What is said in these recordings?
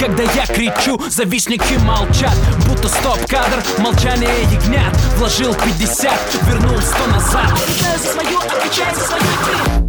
когда я кричу, завистники молчат. Будто стоп-кадр, молчание ягнят. Вложил 50, вернул 100 назад. Отвечаю за свою, отвечай за свою игру.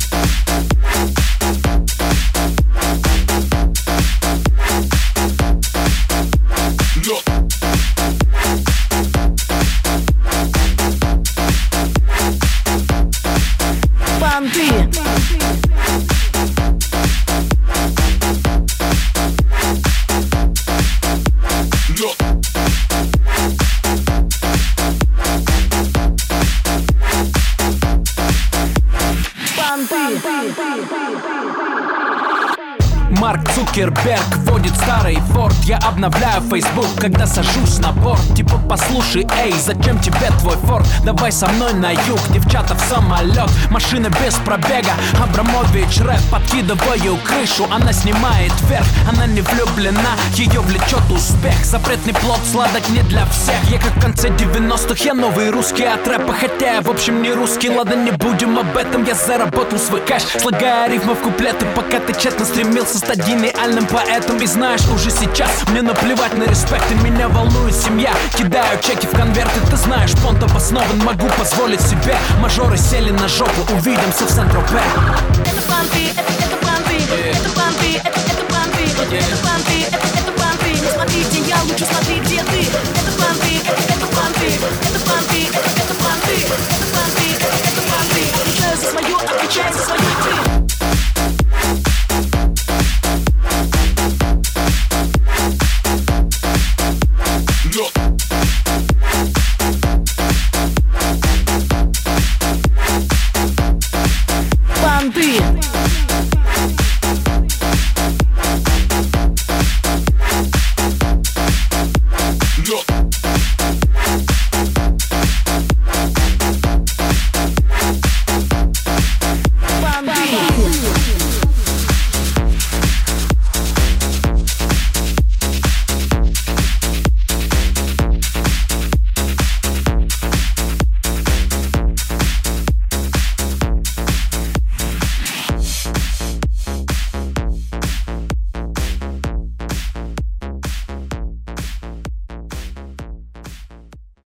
Марк Цукерберг водит старый форт. Я обновляю Facebook, когда сажусь на борт. Типа послушай, эй, зачем тебе твой форт? Давай со мной на юг, девчата в самолет. Машина без пробега, Абрамович рэп. Подкидываю крышу, она снимает вверх. Она не влюблена, ее влечет успех. Запретный плод сладок не для всех. Я как в конце 90-х, я новый русский от рэпа. Хотя я в общем не русский, ладно, не будем об этом. Я заработал свой кэш, слагая рифмы в куплеты. Пока ты тщетно стремился стать гениальным поэтом. И знаешь, уже сейчас мне наплевать на респект. И меня волнует семья, кидаю чеки в конверты. Ты знаешь, фонд обоснован, могу позволить себе. Мажоры сели на жопу, увидимся в Сент-Тропе. Это план B, это план B, это план B, это план B, это план B.